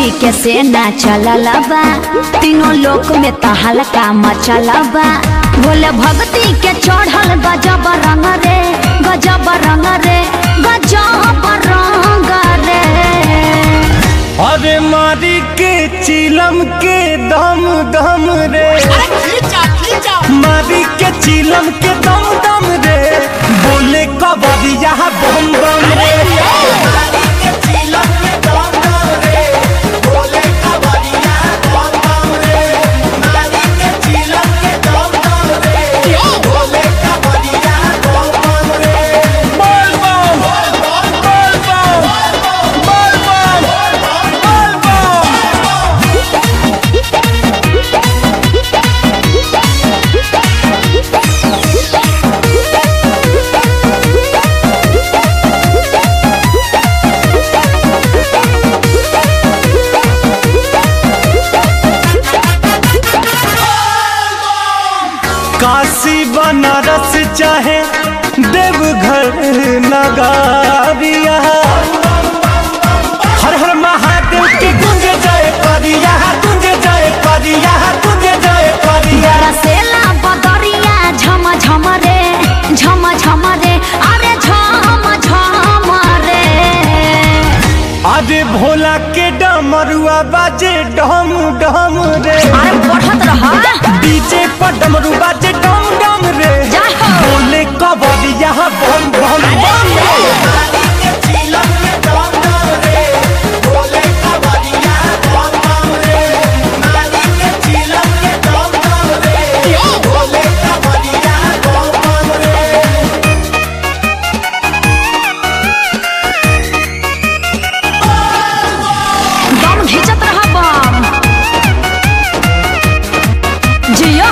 जी के सेना चलला बा, तीनों लोक में तहलका मचला बा। भोले भक्ति के चढ़ल गजब रंग रे, गजब रंग रे, गजब रंग रे। अरे मारी के चिलम के दम दम रे, मारी के चिलम के दम दम रे, बोले कबरिया बम बम रे। काशी बनारस चाहे देवघर नगरिया, हर हर महादेव के गूंज जाए करिया, गूंज जाए करिया, गूंज जाए करिया। रसेला बदरिया झम झम रे, झम झम रे, अरे झम झम रे। अरे भोला के डमरुआ बाजे डम डम रे, अरे बढ़त रहा डीजे पर डमरू बाजे डम डम रे, बोले कबरिया बम बम बम रे। दम घिंचत रहा बम जिया।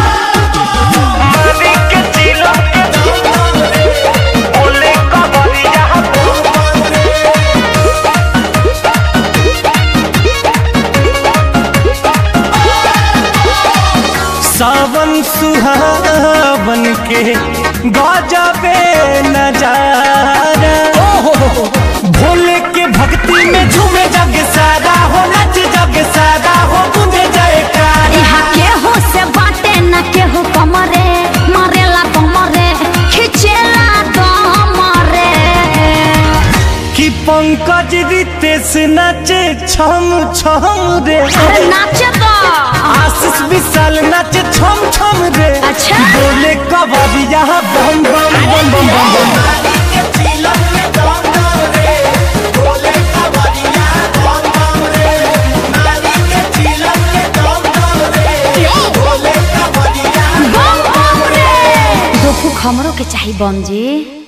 सावन सुहावन के गजबे नजारा, भोले के भक्ति में झूमे जग सारा हो, नच जग सारा हो, गूंजे जयकारा। यहाँ केहू से बाटे न केहू कमरे, मारेला कमरे, खिंचेला कमरे। कि पंकज रितेश नचे छम छम रे, अरे नाचे तो आशीष विशाल नचे छम छम रे। अच्छा। बोले कबरिया बम बम बम बम बम। दुख हमरो के चाही बम जी।